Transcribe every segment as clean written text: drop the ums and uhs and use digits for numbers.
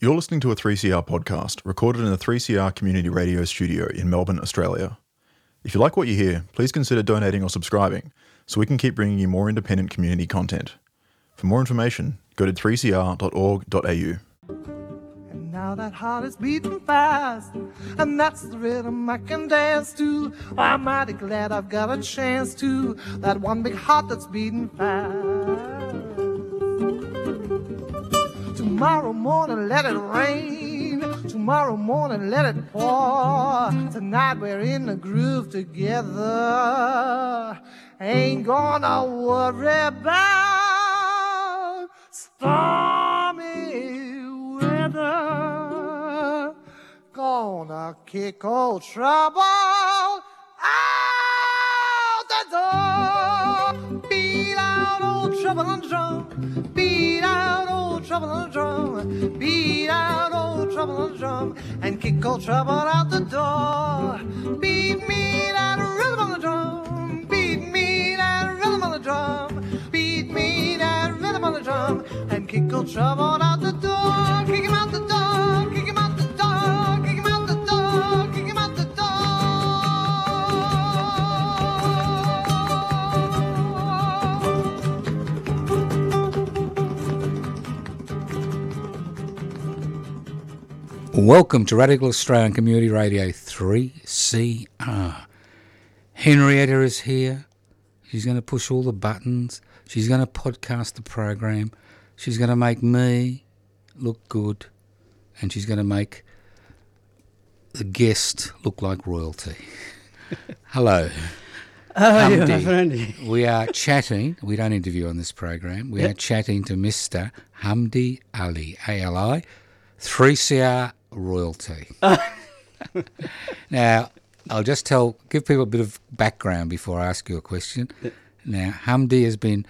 You're listening to a 3CR podcast recorded in the 3CR Community Radio studio in Melbourne, Australia. If you like what you hear, please consider donating or subscribing so we can keep bringing you more independent community content. For more information, go to 3cr.org.au. And now that heart is beating fast, and that's the rhythm I can dance to. I'm mighty glad I've got a chance to. That one big heart that's beating fast. Tomorrow morning let it rain, tomorrow morning let it pour. Tonight we're in the groove together. Ain't gonna worry about stormy weather. Gonna kick old trouble out the door. Beat out old trouble on the drum. Beat out old trouble on the drum. Beat out old trouble on the drum. And kick old trouble out the door. Beat me that rhythm on the drum. Beat me that rhythm on the drum. Beat me that rhythm on the drum. And kick old trouble out the door. Kick him out the door. Kick him out the door. Kick him out the door. Kick him out the door. Welcome to Radical Australian Community Radio 3CR. Henrietta is here. She's going to push all the buttons. She's going to podcast the program. She's going to make me look good. And she's going to make the guest look like royalty. Hello. Hamdi. We are chatting. We don't interview on this program. We are chatting to Mr. Hamdi Ali, ALI, 3CR royalty. Now, I'll just give people a bit of background before I ask you a question. Now, Hamdi has been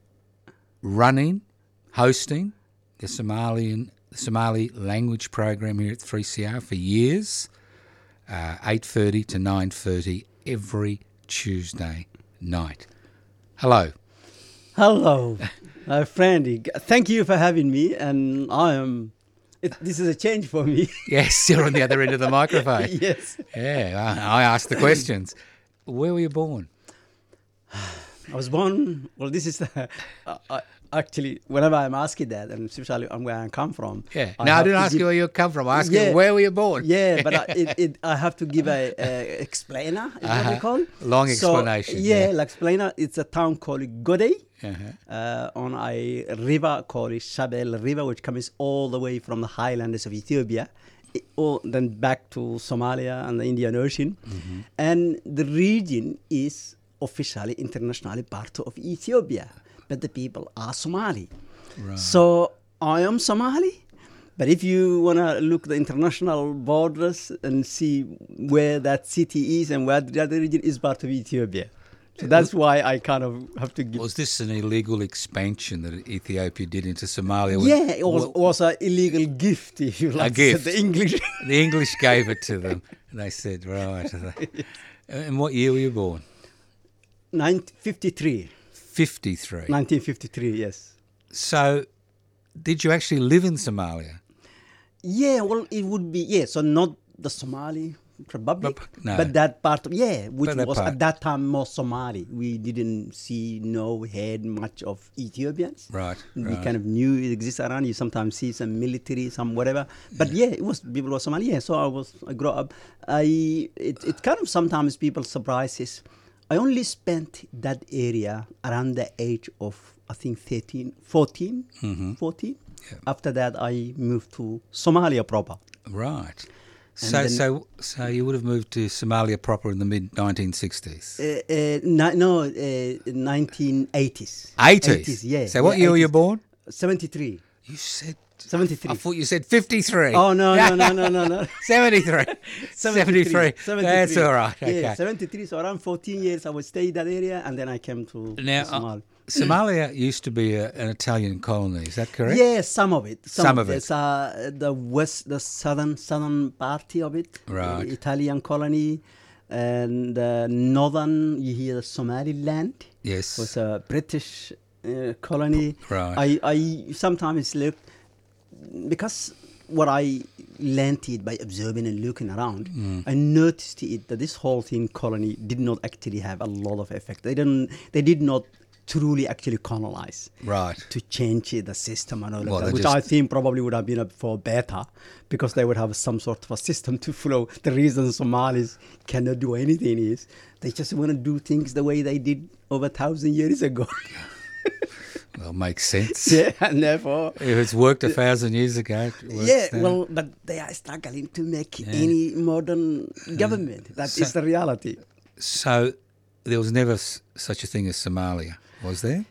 hosting the Somali language program here at 3CR for years, 8:30 to 9:30 every Tuesday night. Hello. Hello, friend. Thank you for having me, and this is a change for me. Yes, you're on the other end of the microphone. Yes. Yeah, I asked the questions. Where were you born? I was born, this is actually, whenever I'm asking that, and especially where I come from. Yeah. I didn't ask you where you come from. I asked you where were you born? Yeah, but I have to give a explainer, is what they call. Long explanation. So, like explainer, it's a town called Godey. On a river called Shabelle River, which comes all the way from the highlands of Ethiopia, then back to Somalia and the Indian Ocean. Mm-hmm. And the region is officially, internationally part of Ethiopia, but the people are Somali. Right. So I am Somali, but if you want to look the international borders and see where that city is and where the other region is part of Ethiopia. So that's why I kind of have to give... Was this an illegal expansion that Ethiopia did into Somalia? Yeah, it was an illegal gift, if you like. A gift. The English gave it to them. And they said, right. And what year were you born? 1953. 53? 1953, yes. So, did you actually live in Somalia? Yeah, well, it would be, so not the Somali Republic, no. but that part, which was part. At that time more Somali. We didn't heard much of Ethiopians. Right. We kind of knew it existed around. You sometimes see some military, some whatever. But people were Somali. Yeah, so I grew up. It kind of sometimes people surprises. I only spent that area around the age of, I think, 14. Mm-hmm. 14. Yeah. After that, I moved to Somalia proper. Right. So you would have moved to Somalia proper in the mid-1960s? 1980s. 80s? Yeah. So what year were you born? 73. You said... 73. I thought you said 53. Oh, no. 73. 73. That's all right. Okay. Yeah, 73. So around 14 years I would stay in that area, and then I came to Somalia. Somalia used to be an Italian colony. Is that correct? Yeah, some of it. Some of it. It's the southern part of it. Right. Italian colony. And northern, you hear Somaliland. Yes. Was a British colony. Right. I sometimes look, because what I learned it by observing and looking around. I noticed it that this whole thing colony did not actually have a lot of effect. They did not truly actually colonize, Right. to change the system and all Well, of they that, which just- I think probably would have been for better, because they would have some sort of a system to follow. The reason Somalis cannot do anything is they just want to do things the way they did over 1,000 years ago. Well, makes sense. Yeah, and therefore, If it's worked 1,000 years ago, it works yeah, now. well, but they are struggling to make any modern government. That is the reality. So there was never such a thing as Somalia, was there?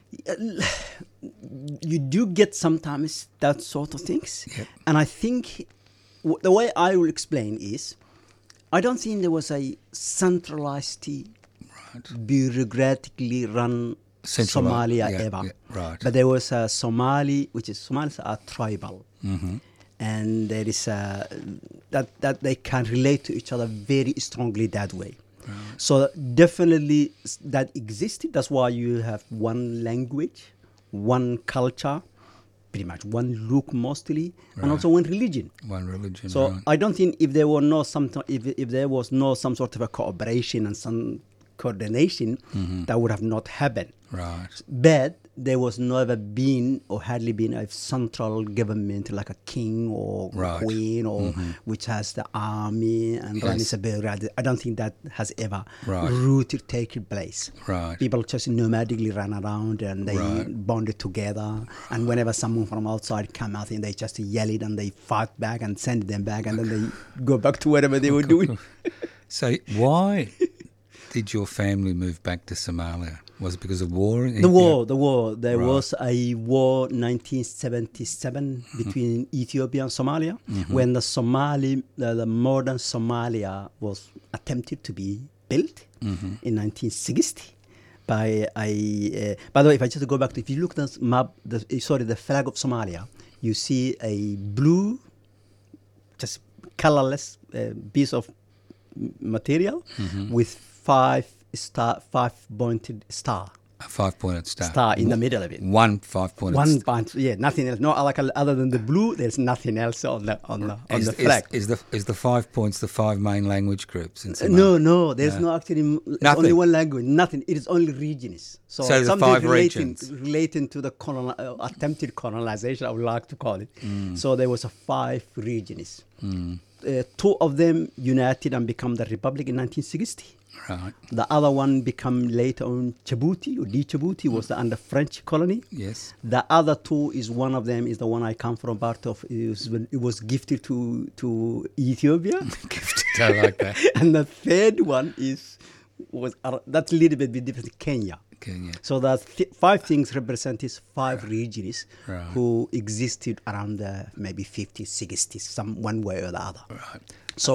You do get sometimes that sort of things. Yep. And I think the way I will explain is, I don't think there was a centralized, bureaucratically run Somalia ever. Yeah, right. But there was a Somali, which is Somalis are tribal. And there is that they can relate to each other very strongly that way. So definitely that existed. That's why you have one language, one culture, pretty much one look mostly, and also one religion. One religion, So right. I don't think if there were no if there was no some sort of a cooperation and some coordination, that would have not happened. Right. But there was never been or hardly been a central government like a king or Right. queen or which has the army and running Yes. a bureaucracy. I don't think that has ever Right. rooted taken place. Right. People just nomadically ran around and they Right. bonded together. And whenever someone from outside came out, and they just yell it and they fight back and send them back, and then they go back to whatever they were doing. So why did your family move back to Somalia? Was it because of war? The war. There Right. was a war 1977 between Ethiopia and Somalia, when the modern Somalia was attempted to be built in 1960 by a. By the way, if I just go back to, if you look at the map, the flag of Somalia, you see a blue, just colorless piece of material with five pointed star. A 5-pointed star. Star in the middle of it. One 5-pointed One star. bunch, yeah, nothing else. No, like other than the blue, there's nothing else on the flag. Is the 5 points the 5 main language groups in Somalia? No, there's no actually. It's Nothing. only one language. Nothing. It is only regions. So the something 5 regions. relating to the attempted colonization, I would like to call it. So there was 5 regions. 2 of them united and become the republic in 1960. Right. The other one become later on Djibouti, or Djibouti was under French colony. Yes. The other 2 is, one of them is the one I come from, part of. It was gifted to Ethiopia. I like that. And the third one was that's a little bit different, Kenya. Kenya. So that 5 things represent 5 regions Right. who existed around maybe 50, 60, one way or the other. Right. So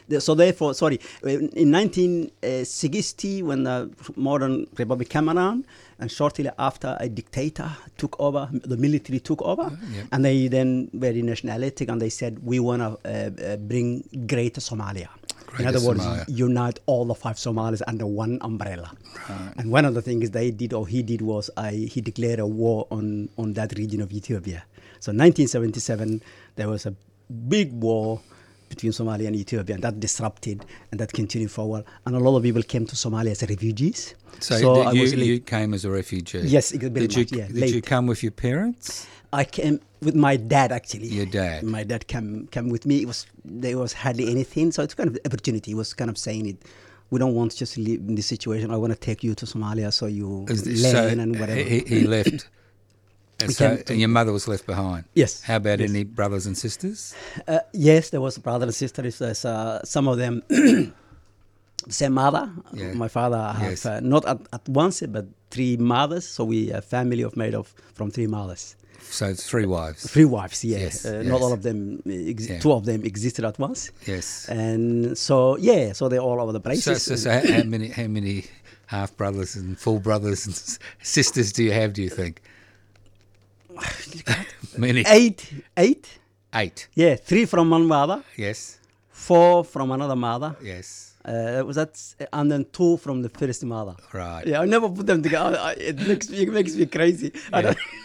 in 1960, when the modern republic came around, and shortly after, a dictator took over, the military took over, and they then very nationalistic, and they said, we want to bring Greater Somalia. In other words, unite all the 5 Somalis under one umbrella. Right. And one of the things he did was he declared a war on that region of Ethiopia. So 1977, there was a big war between Somalia and Ethiopia, and that disrupted, and that continued forward. And a lot of people came to Somalia as refugees. So you came as a refugee? Yes, Did you come with your parents? I came with my dad, actually. Your dad? My dad came with me. There was hardly anything, so it's kind of opportunity. He was kind of saying it. We don't want to just live in this situation. I want to take you to Somalia so you learn and whatever. He left. And your mother was left behind? Yes. How about any brothers and sisters? Yes, there was brother and sisters. There's, some of them, same mother. Yeah. My father have not at once, but 3 mothers. So we a family from 3 mothers. So it's 3 wives. 3 wives, yeah. Yes, Not all of them. 2 of them existed at once. Yes. And so so they're all over the place. So how many half brothers and full brothers and sisters do you have? Do you think? Many. 8. 8. Yeah, 3 from one mother. Yes. 4 from another mother. Yes. That's and then 2 from the first mother. Right. Yeah, I never put them together. It makes me crazy. I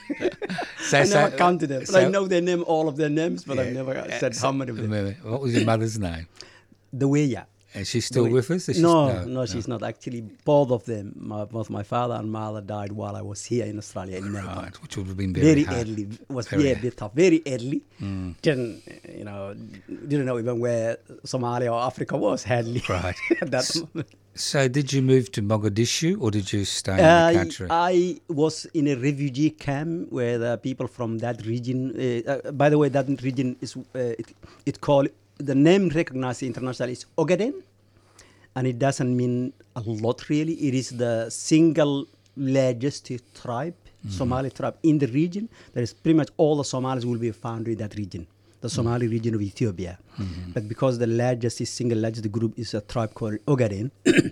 never counted them. But I know their name, all of their names, but I've never said how many of them. What was your mother's name? The way, yeah. Is she still with us? No, she's not. Actually, both of them, both my father and mother, died while I was here in Australia, in Melbourne. Right, which would have been very hard. Early. It was a bit tough. Very early. Didn't know even where Somalia or Africa was. Hardly. Right. At that moment. So, did you move to Mogadishu or did you stay in the country? I was in a refugee camp where the people from that region. By the way, that region is it called. The name recognized internationally is Ogaden, and it doesn't mean a lot really. It is the single largest tribe, Somali tribe in the region. There is pretty much all the Somalis will be found in that region, the Somali region of Ethiopia. But because the single largest group is a tribe called Ogaden,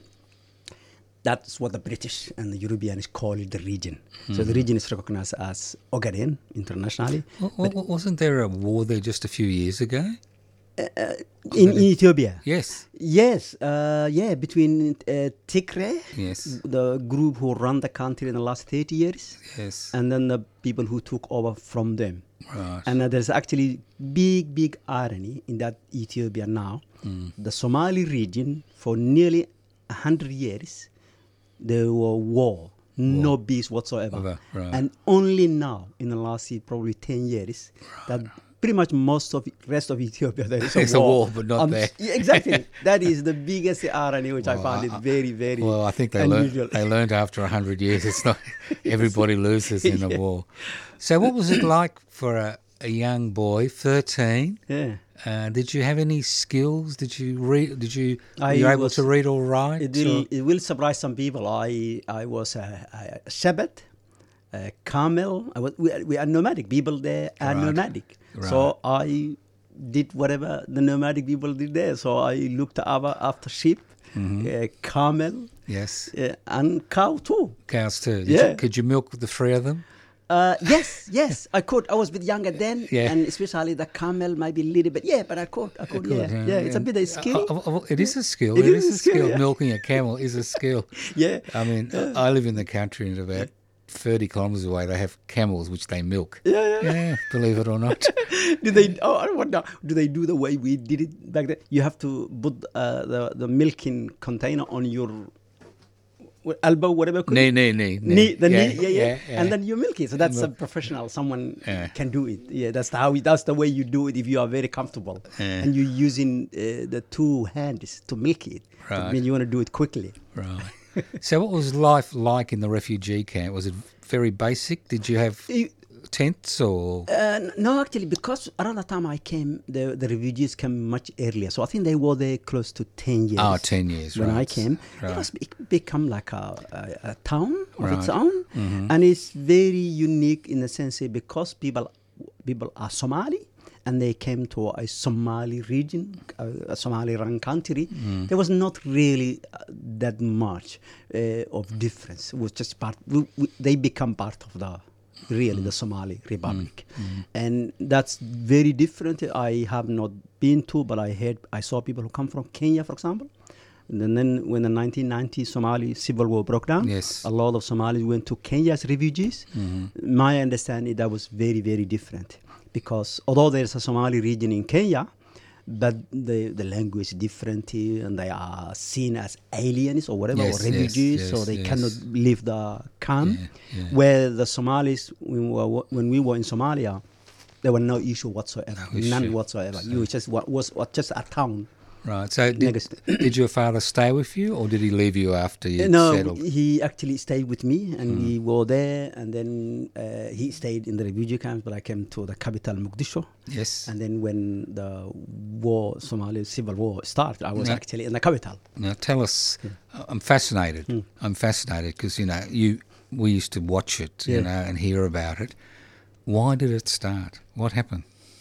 that's what the British and the Europeans call it, the region. So the region is recognized as Ogaden internationally. Wasn't there a war there just a few years ago? In Ethiopia? Yes. Yes, between Tigray, the group who run the country in the last 30 years, and then the people who took over from them. Right. And there's actually big irony in that Ethiopia now. The Somali region, for nearly 100 years, there were war. No peace whatsoever. Right. And only now, in the last probably 10 years, that pretty much most of the rest of Ethiopia, there is a war. But not there. Yeah, exactly. That is the biggest irony, which I found it very, very Well, I think they learned after 100 years. It's not everybody loses in a war. So what was it like for a young boy, 13? Yeah. Did you have any skills? Did you read? Were you able to read or write? It will surprise some people. I was a shepherd, a camel. We are nomadic. People there are nomadic. Right. So I did whatever the nomadic people did there. So I looked after sheep, camel, and cow too. Cows too. Could you milk the 3 of them? Yes, I could. I was a bit younger then, and especially the camel might be a little bit. Yeah, but I could. It's a bit of a skill. It is a skill. It is a skill. Yeah. Milking a camel is a skill. Yeah. I mean, I live in the country, and about 30 kilometres away, they have camels which they milk. Yeah, believe it or not. Do they? I wonder. Do they do the way we did it back then? You have to put the milking container on your elbow, whatever. Knee. Yeah. And then you milk it. So that's a professional. Someone can do it. Yeah, that's the way you do it if you are very comfortable and you're using the 2 hands to milk it. Right. I mean, you want to do it quickly. Right. So what was life like in the refugee camp? Was it very basic? Did you have tents or? No, actually, because around the time I came, the refugees came much earlier. So I think they were there close to 10 years. Oh, 10 years, when right. I came. Right. It become like a town of its own. And it's very unique in the sense because people are Somali. And they came to a Somali region, a Somali-run country. There was not really that much of difference. It was just they become part of the Somali Republic. And that's very different. I have not been to, but I saw people who come from Kenya, for example. And then when the 1990 Somali civil war broke down, a lot of Somalis went to Kenya as refugees. My understanding, that was very, very different. Because although there's a Somali region in Kenya, but the language is different and they are seen as aliens or whatever, or refugees, so they cannot leave the camp. Where the Somalis, when we were in Somalia, there were no issue whatsoever, none whatsoever. You just was just a town. Right. So did your father stay with you, or did he leave you after you settled? No, he actually stayed with me, and we were there, and then he stayed in the refugee camps, but I came to the capital, Mogadishu. Yes. And then when the Somali civil war started, I was actually in the capital. Now tell us, I'm fascinated. I'm fascinated because, we used to watch it, and hear about it. Why did it start? What happened?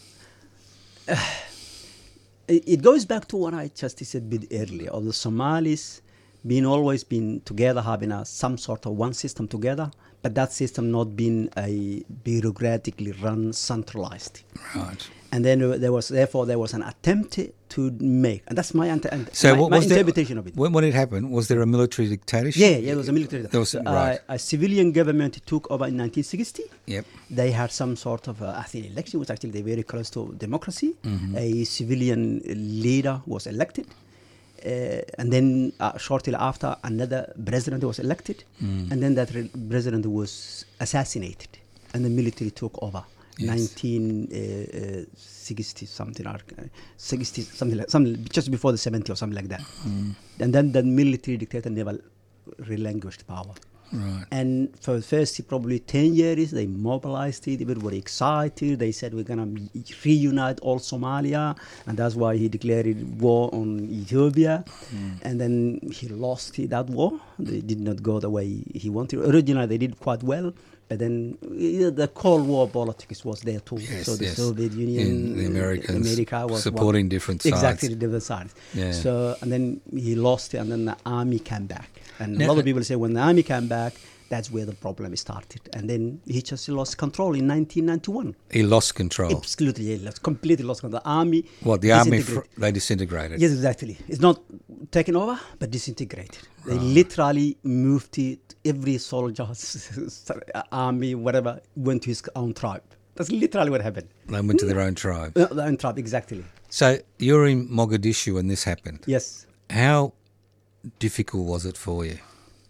It goes back to what I just said a bit earlier, of the Somalis always been together, having some sort of one system together, but that system not being a bureaucratically run, centralized. Right. And then there was an attempt to make, and that's my what was interpretation of it. When it happened, was there a military dictatorship? Yeah, it was a military. There was, right. A civilian government took over in 1960. Yep. They had some sort of, I think, election, which actually they're very close to democracy. Mm-hmm. A civilian leader was elected. And then shortly after, another president was elected. And then that president was assassinated. And the military took over. Yes. 1960 something, or 60 something just before the 70 or something like that. And then the military dictator never relinquished power. Right. And for the first probably 10 years, they mobilized it. Everybody excited. They said, we're going to reunite all Somalia. And that's why he declared war on Ethiopia. And then he lost that war. They did not go the way he wanted. Originally, they did quite well. But then the Cold War politics was there too. Yes, so the yes. Soviet Union, the Americans America was supporting different sides. Exactly, different sides. Yeah. So, and then he lost it, and then the army came back. And Now- a lot of people say when the army came back, that's where the problem started. And then he just lost control in 1991. He lost control. Absolutely, he completely lost control. The army. What, the army, disintegrated. they disintegrated? Yes, exactly. It's not taken over, but disintegrated. They literally moved it. Every soldier, army, whatever, went to his own tribe. That's literally what happened. They went to their own tribe. Their own tribe, exactly. So you're in Mogadishu when this happened. Yes. How difficult was it for you?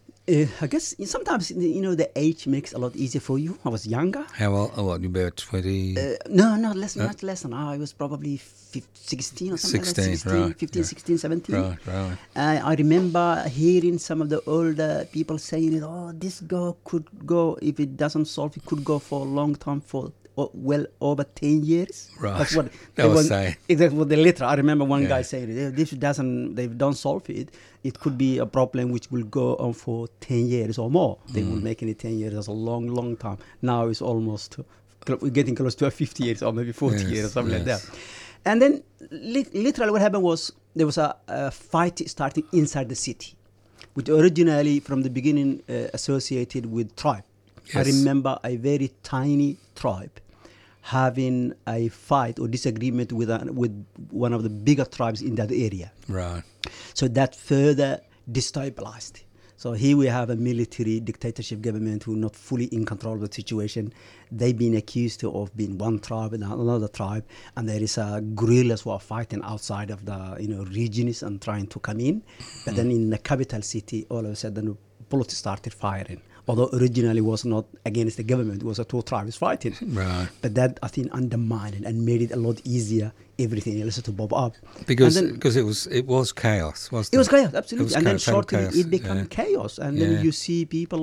I guess sometimes, the age makes it a lot easier for you. I was younger. How old? Oh, what, you were about 20? No, much less than I was probably 16 or something 16, like that. 16, right, 15, yeah. 16, 17. Right. I remember hearing some of the older people saying, this girl could go, if it doesn't solve, it could go for a long time, for well over 10 years. Right. That's what They were saying. Exactly what the letter. I remember one Yeah. guy saying, if they don't solve it, it could be a problem which will go on for 10 years or more. They will make it 10 years. That's a long, long time. Now it's almost, we're getting close to 50 years or maybe 40 Yes, years or something like yes. that. And then literally what happened was there was a fight starting inside the city, which originally from the beginning associated with tribe. I Yes. remember a very tiny tribe having a fight or disagreement with one of the bigger tribes in that area. Right. So that further destabilized. So here we have a military dictatorship government who are not fully in control of the situation. They've been accused of being one tribe and another tribe, and there is guerrillas who are fighting outside of the regions and trying to come in. But then in the capital city, all of a sudden, bullets started firing. Although originally was not against the government, it was two tribes fighting. Right. But that, I think, undermined it and made it a lot easier, everything else to bob up. Because And then- it was chaos, wasn't it? it was chaos, absolutely. It was And then chaos, total shortly chaos, it became yeah. chaos. And Yeah. then you see people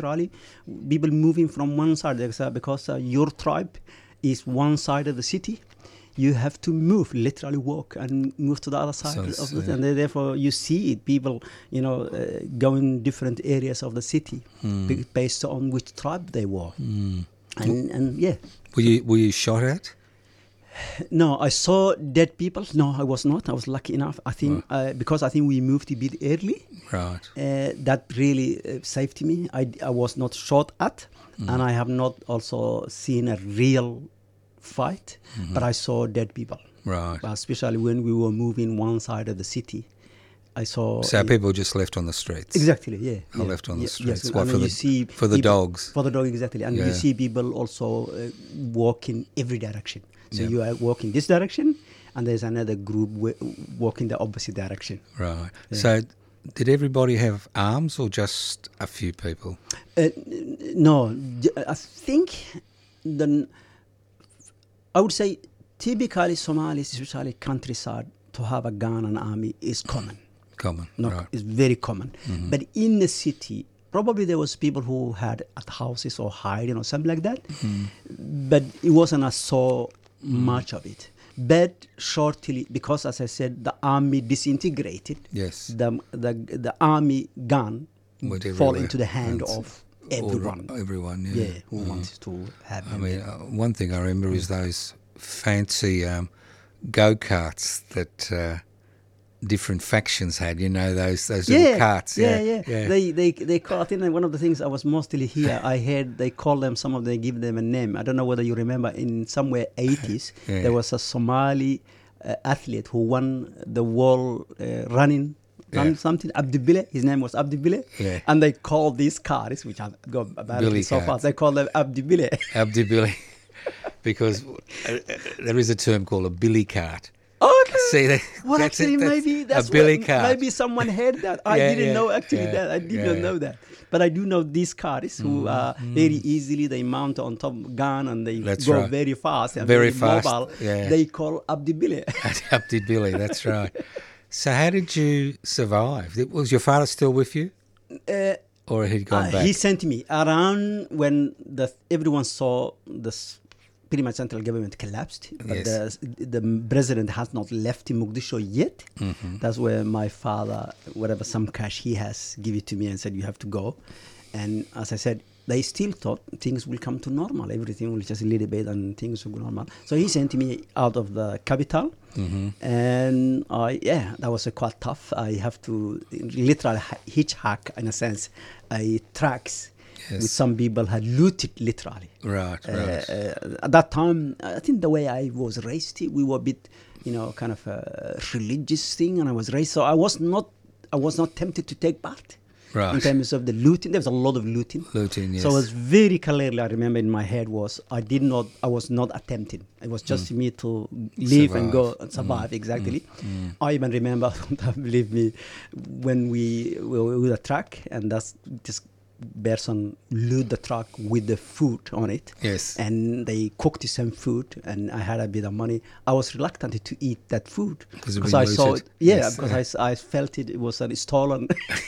moving from one side because your tribe is one side of the city. You have to move, literally walk and move to the other side So of it's, the and therefore you see it, people, going different areas of the city based on which tribe they were. And yeah. Were you shot at? No, I saw dead people. No, I was not. I was lucky enough. I think because I think we moved a bit early. Right. That really saved me. I was not shot at, and I have not also seen a real fight, but I saw dead people. Right. Especially when we were moving one side of the city, I saw. So people just left on the streets. Exactly, yeah. Are left on the streets. Yes, What, and for then the- you see for the people- dogs? For the dog, exactly. And Yeah. you see people also walk in every direction. So Yeah. you are walking this direction, and there's another group walking the opposite direction. Right. So did everybody have arms or just a few people? No, I think I would say typically Somalis, especially countryside, to have a gun and army is common. Common. Not, Right. It's very common. But in the city, probably there was people who had at houses or hiding or something like that. But it wasn't so much of it. But shortly, because as I said, the army disintegrated. Yes. The army gun Went fall everywhere. into the hand And of everyone. Everyone, yeah. Yeah, who wants to have I them. mean, one thing I remember is those fancy go-karts that different factions had, those little carts. Yeah. They call, I think one of the things I was mostly here, I heard they call them, some of them give them a name. I don't know whether you remember, in somewhere 80s, there was a Somali athlete who won the world running something, Abdibile. His name was Abdibile. Yeah. And they call these cars, which have got about Billy so carts. fast, they call them Abdibile. Abdibili. Because there is a term called a billy cart. Okay. See, Well, that's actually, it, maybe that's a billy what, cart. maybe someone heard that. I didn't know actually that. I did not know that. But I do know these cars who are very easily, they mount on top gun and they go very fast and very fast, mobile. yeah. They call Abdibile. Abdibili, that's right. So how did you survive? Was your father still with you? Or had he gone back? He sent me around when everyone saw this pretty much central government collapsed, but the president has not left Mogadishu yet. That's where my father, whatever some cash he has, give it to me and said, you have to go. And as I said, they still thought things will come to normal. Everything will just a little bit and things will go normal. So he sent me out of the capital. And that was quite tough. I have to literally hitchhike, in a sense, tracks. Yes. Which some people had looted, literally. Right. At that time, I think the way I was raised, we were a bit, kind of a religious thing, and I was raised. So I was not tempted to take part. Right. In terms of the looting, there was a lot of looting. Yes. So it was very clearly, I remember in my head I was not attempting. It was just me to live and go and survive, exactly. I even remember, believe me, when we were with a truck, and that's just person load the truck with the food on it. Yes. And they cooked some food, and I had a bit of money. I was reluctant to eat that food because I saw it. Because I felt it was stolen.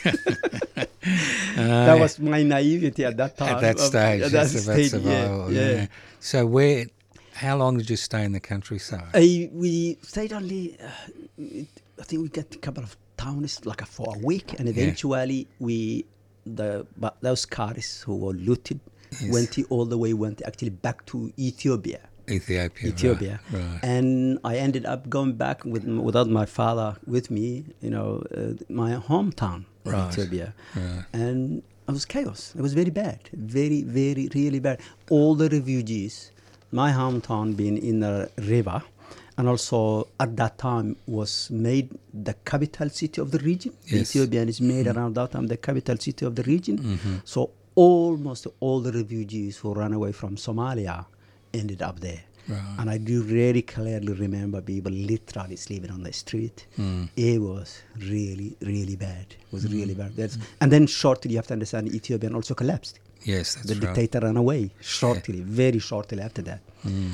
That was my naivety at that time. At that stage. At that stage, survival. yeah. So how long did you stay in the countryside? We stayed only, I think we got a couple of towns for a week, and eventually those cars who were looted went actually back to Ethiopia. Ethiopia. Right. And I ended up going back without my father with me, my hometown, Ethiopia. Right. And it was chaos. It was very bad, very, very, really bad. All the refugees, my hometown being in the river, and also at that time was made the capital city of the region. Yes. Ethiopia is made around that time the capital city of the region. So almost all the refugees who ran away from Somalia ended up there. Right. And I do really clearly remember people literally sleeping on the street. It was really, really bad. It was really bad. And then shortly, you have to understand, Ethiopia also collapsed. Yes, that's the right. dictator ran away very shortly after that.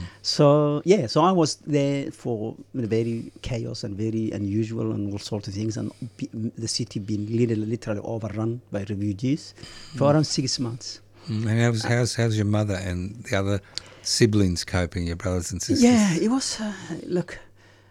So I was there for very chaos and very unusual and all sorts of things, and the city being literally overrun by refugees for around 6 months. And how's your mother and the other siblings coping, your brothers and sisters? Yeah, it was, look,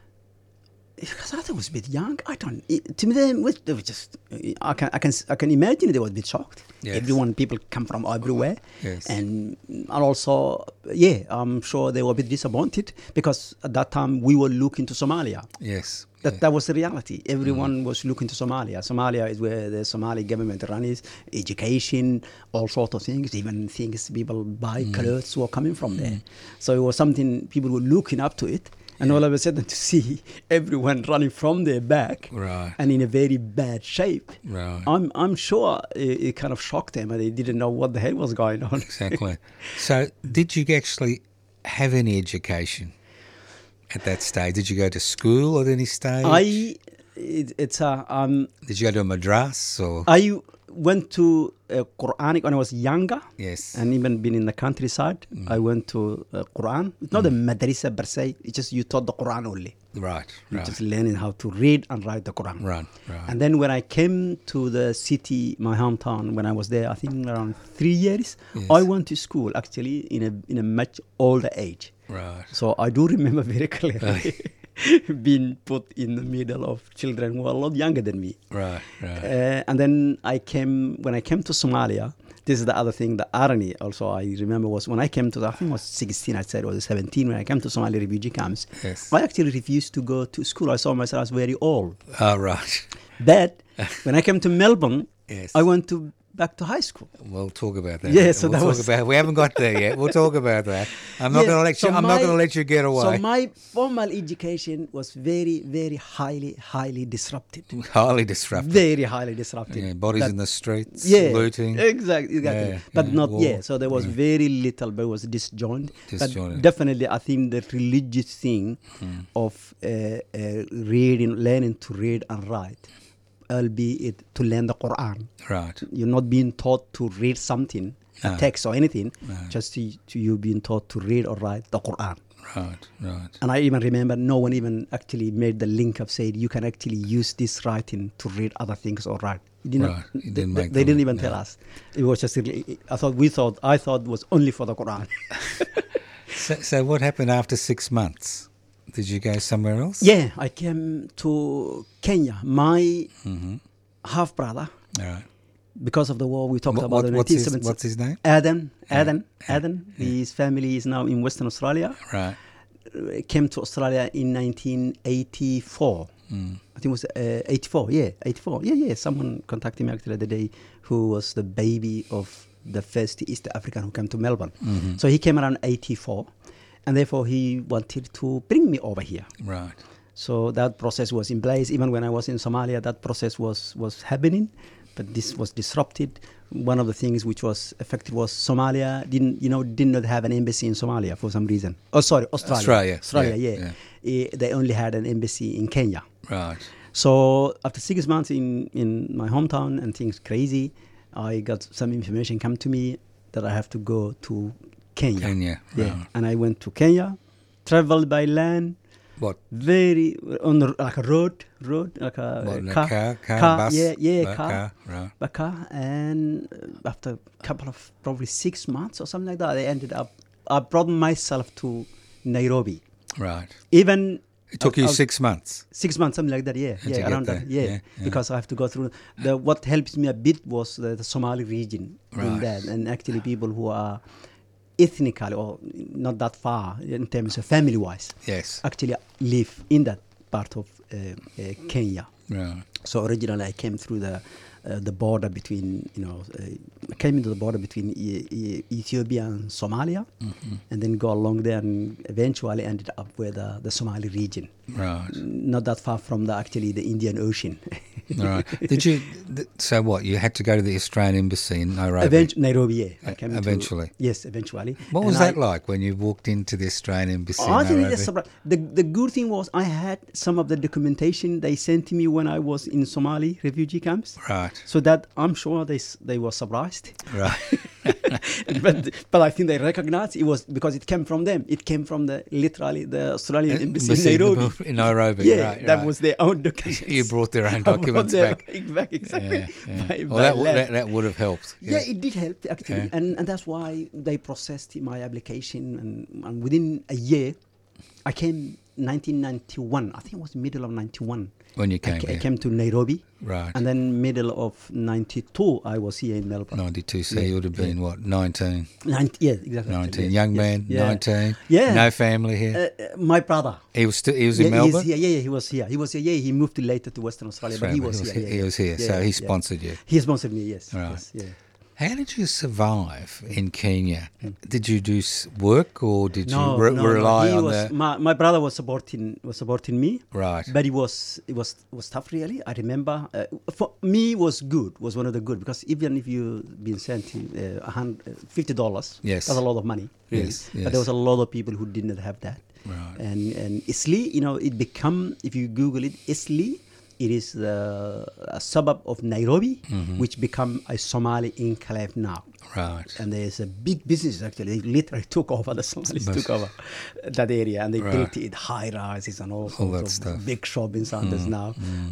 because I thought I was a bit young. To me, they were just, I can imagine they were a bit shocked. Yes. People come from everywhere. Yes. And also, I'm sure they were a bit disappointed because at that time we were looking to Somalia. Yes. That was the reality. Everyone was looking to Somalia. Somalia is where the Somali government runs education, all sorts of things, even things people buy clothes were coming from there. So it was something people were looking up to it. And all of a sudden to see everyone running from their back and in a very bad shape, I'm sure it kind of shocked them and they didn't know what the hell was going on. Exactly. So did you actually have any education at that stage? Did you go to school at any stage? Did you go to a madras? Or? I went to Quranic when I was younger. Yes. And even been in the countryside. I went to Quran. It's not a madrasa per se. It's just you taught the Quran only. Right. You're just learning how to read and write the Quran. Right. And then when I came to the city, my hometown, when I was there, I think around 3 years, I went to school actually in a much older age. Right. So I do remember very clearly being put in the middle of children who were a lot younger than me. Right. And then when I came to Somalia, this is the other thing, the irony also I remember was when I came to, I think I was 16, I said, or 17, when I came to Somali refugee camps, Yes. I actually refused to go to school. I saw myself as very old. Oh, right. But when I came to Melbourne, Yes. I went back to high school. We'll talk about that. Yeah, so we'll that talk was- about. We haven't got there yet. We'll talk about that. I'm not Yes, going to let you. so I'm not going to my- let you get away. So my formal education was very, very highly disrupted. Highly disruptive. Very highly disrupted. Yeah, bodies That- in the streets, yeah, looting. Exactly. Yeah, but yeah, not war. yeah. So there was very little, but it was disjointed. Disjointed. But definitely, I think the religious thing of reading, learning to read and write, albeit to learn the Quran. Right. You're not being taught to read something, No. a text or anything, just to you being taught to read or write the Quran. Right. Right. And I even remember no one even actually made the link of saying you can actually use this writing to read other things or write. It did not- Right. It They, didn't make they the didn't link, even no. tell us. It was just really, I thought it was only for the Quran. So what happened after 6 months? Did you go somewhere else? Yeah, I came to Kenya. My half brother, All right. because of the war we talked What- about in what's his- 1970s. what's his name? Aden. His family is now in Western Australia. Right. Came to Australia in 1984. I think it was 84. Yeah, 84. Yeah. Someone contacted me actually the day who was the baby of the first East African who came to Melbourne. So he came around 84, and therefore he wanted to bring me over here. Right. So that process was in place. Even when I was in Somalia, that process was happening, but this was disrupted. One of the things which was affected was Somalia did not have an embassy in Somalia for some reason. Oh, sorry, Australia. Australia, yeah. yeah. They only had an embassy in Kenya. Right. So after 6 months in my hometown and things crazy, I got some information come to me that I have to go to Kenya. Kenya. Yeah, Right. and I went to Kenya, traveled by land. What? Very on like a road, like a What, a car, car, bus? car, Right. a car. And after a couple of probably 6 months or something like that, I brought myself to Nairobi. Right. Even It took you I was- 6 months. 6 months, something like that. Yeah, to get around there. that. Yeah. Yeah. Because I have to go through what helps me a bit was the Somali region in Right. that, and actually people who are ethnically or not that far in terms of family wise Yes. actually live in that part of Kenya. Right. So originally I came through the border between, I came into the border between Ethiopia and Somalia, and then go along there and eventually ended up with the Somali region. Right. Not that far from the Indian Ocean. Right. Did you? So what? You had to go to the Australian embassy in Nairobi. Nairobi, yeah. I came to- Eventually. yes, eventually. What was And that like when you walked into the Australian embassy in I think Nairobi? that's surprising. The good thing was I had some of the documentation they sent to me when I was in Somali refugee camps. Right. So that I'm sure they were surprised. Right. but I think they recognized it was because it came from them. It came from the Australian embassy in Embassy Nairobi. In Nairobi. Yeah, right, that right. was their own documents. You brought their own I brought documents their- back. Exactly. Yeah. By Well, land. that would have helped. Yeah, it did help actually, Yeah. and that's why they processed my application, and within a year, I came 1991. I think it was middle of 91. When you came I here. came to Nairobi, Right. and then middle of 92, I was here in Melbourne. 92, so Yeah, you would have been, what, 19? 90, yeah, exactly. 19. Yes, Young yes, man, yeah. 19. Yeah. No family here. My brother. He was in Yeah, Melbourne? He's here. Yeah, he was here. He was here. Yeah, he moved later to Western Australia, but he was here. He was here, so he sponsored you. He sponsored me. Yes. Right. Yes, yeah. How did you survive in Kenya? Did you do work or did you No. rely He on was, the... my brother was supporting me. Right. But it was tough, really. I remember for me was good. Was one of the good because even if you've been sent $50, Yes. that's a lot of money. Really. Yes, But yes. there was a lot of people who did not have that. Right. And Isli, it become, if you Google it, Isli, it is a suburb of Nairobi, which become a Somali enclave now. Right. And there's a big business actually. They literally took over, the Somalis But- took over that area, and they Right. built it high rises and all sorts that of stuff. big shopping centers now.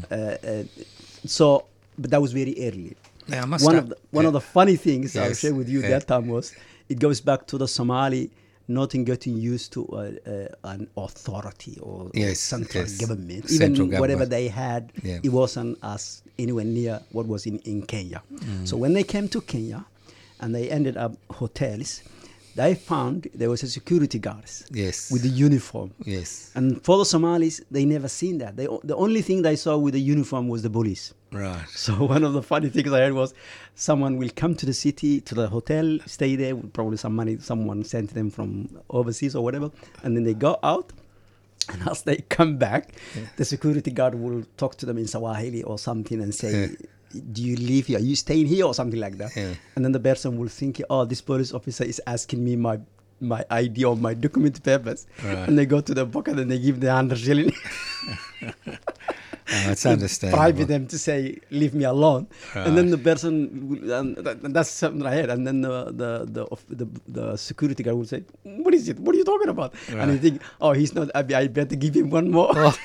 So, but that was very early. Now, I must One have- of the funny things I'll Yes, share with you yeah. that time was it goes back to the Somali not getting used to an authority or Yes, central yes. government. Central Even whatever government. they had, Yeah. it wasn't as anywhere near what was in Kenya. So when they came to Kenya, and they ended up hotels. They found there was a security guards Yes. with the uniform. Yes. And for the Somalis, they never seen that. The only thing they saw with the uniform was the police. Right. So one of the funny things I heard was someone will come to the city, to the hotel, stay there with probably some money someone sent them from overseas or whatever, and then they go out. And as they come back, the security guard will talk to them in Swahili or something and say, do you live here? Are you staying here or something like that? Yeah. And then the person will think, oh, this police officer is asking me my ID or my document papers. Right. And they go to the pocket and they give the 100 shilling. It's understandable. Bribe them to say, leave me alone. Right. And then the person, and that's something I heard. And then the security guard will say, what is it? What are you talking about? Right. And you think, oh, he's not happy. I better give him one more. Oh.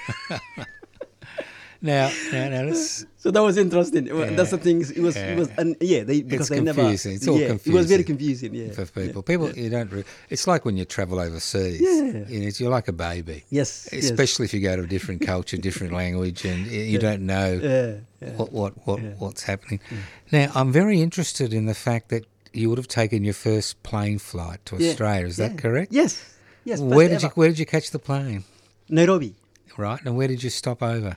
Now, that's, So that was interesting. That's the thing. It was, and it's they never. confusing. It's all confusing. It was very confusing. Yeah, for people. People, you don't. It's like when you travel overseas. Yeah. You're like a baby. Yes. Especially if you go to a different culture, different language, and you don't know what's happening. Now, I'm very interested in the fact that you would have taken your first plane flight to Australia. Is that correct? Yes. Where did you catch the plane? Nairobi. Right, and where did you stop over?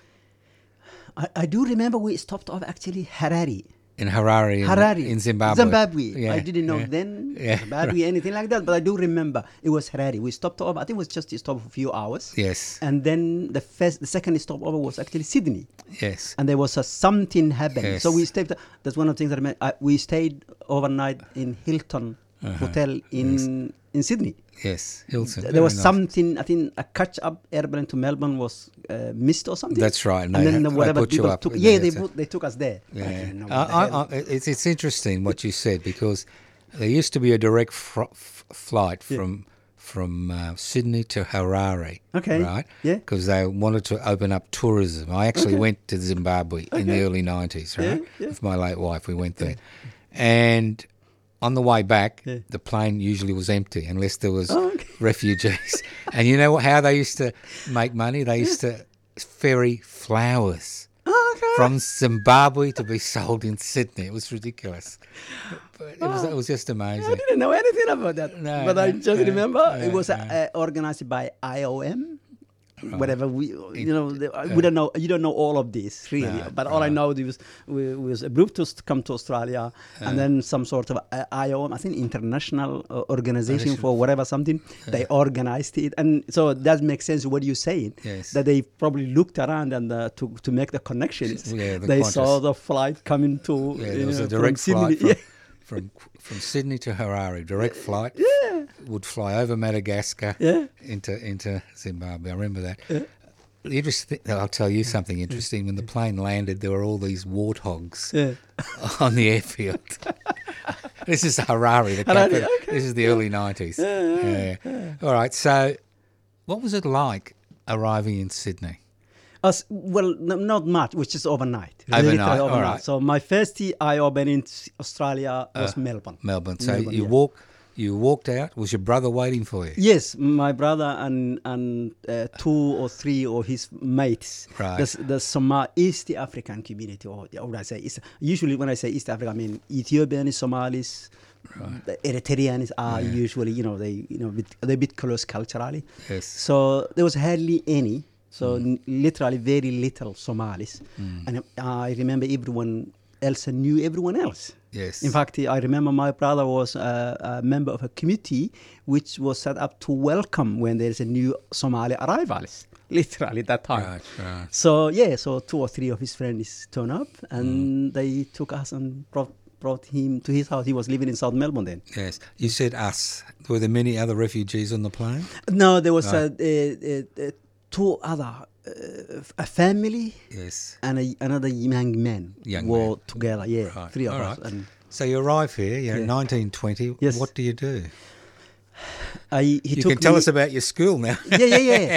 I do remember we stopped off actually Harare. In Harare, in Zimbabwe. Zimbabwe. Yeah, I didn't know then Zimbabwe, right. anything like that, but I do remember it was Harare. We stopped over. I think it was just a stop for a few hours. Yes. And then the second stop over was actually Sydney. Yes. And there was something happened. Yes. So we stayed. That's one of the things that I meant. We stayed overnight in Hilton Hotel in Sydney. Yes, Hilton. There was something, I think a catch-up airplane to Melbourne was missed or something. That's right. And then whatever put you people up. took, they took us there. Yeah. I didn't know what the hell. It's interesting what you said, because there used to be a direct flight from Sydney to Harare. Okay. Right? Yeah. Because they wanted to open up tourism. I actually went to Zimbabwe in the early 90s, right? Yeah. With my late wife, we went there. And on the way back, the plane usually was empty unless there was refugees. And you know how they used to make money? They used to ferry flowers from Zimbabwe to be sold in Sydney. It was ridiculous. But it was just amazing. I didn't know anything about that. No, but I just remember it was no. organized by IOM. Whatever we don't know. You don't know all of this really, but all I know was we was approved to come to Australia, and then some sort of IOM, I think international organization for whatever something. They organized it, and so that makes sense what you're saying. Yes. That they probably looked around and to make the connections. Yeah, they saw the flight coming to. Yeah, there was a direct flight from Sydney to Harare. Direct flight. Yeah. Would fly over Madagascar into Zimbabwe. I remember that. The interesting thing, I'll tell you something interesting. When the plane landed, there were all these warthogs on the airfield. This is Harare, the capital. Okay. This is the early 90s. All right, so what was it like arriving in Sydney? Well, not much, which is overnight. Overnight, all right. So my first I opened in Australia was Melbourne. Melbourne. So you walked out. Was your brother waiting for you? Yes, my brother and 2 or 3 of his mates. Right. The East African community, or what would I say? Usually when I say East Africa, I mean Ethiopians, Somalis. Right. The Eritreans are usually, they're a bit close culturally. Yes. So there was hardly any. So literally very little Somalis. And I remember everyone else knew everyone else. Yes. In fact, I remember my brother was a member of a committee which was set up to welcome when there's a new Somali arrivals. Literally at that time. Right. So 2 or 3 of his friends turned up and they took us and brought him to his house. He was living in South Melbourne then. Yes. You said us. Were there many other refugees on the plane? No, there was 2 other, a family and another young man were together. Yeah, right. 3 of us. Right. So you arrive here, you're in 1920. Yes. What do you do? You can tell us about your school now. Yeah.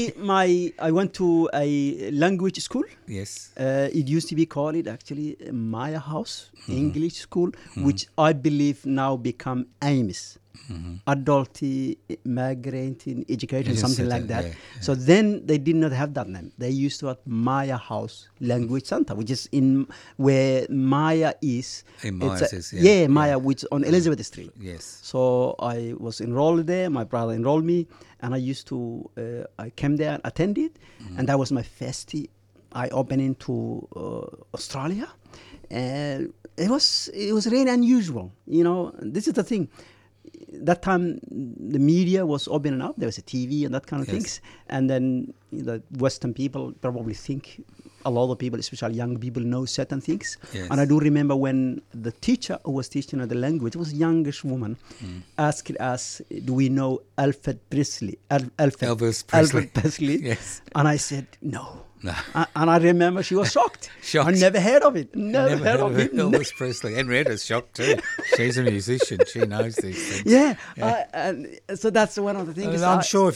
I went to a language school. Yes. It used to be called Maya House English School, which I believe now become AMIS. adult migrant in education, Yes, something like that. So then they did not have that name. They used to have Maya House Language Center, which is in where Maya is. In Maya It's is, Maya, which on Elizabeth Street. Yes. So I was enrolled there. My brother enrolled me, and I used to. I came there and attended, and that was my first eye-opening to Australia, and it was really unusual. You know, this is the thing. That time, the media was opening up. There was a TV and that kind of things, and then the Western people probably think. A lot of people, especially young people, know certain things. Yes. And I do remember when the teacher who was teaching us the language, it was a youngish woman, asked us, do we know Elvis Presley? Elvis Presley. Yes. And I said, no. And I remember she was shocked. Shocked. I never heard of it. Never heard of it. Elvis Presley. Henrietta's shocked too. She's a musician. She knows these things. Yeah. And so that's one of the things. I'm sure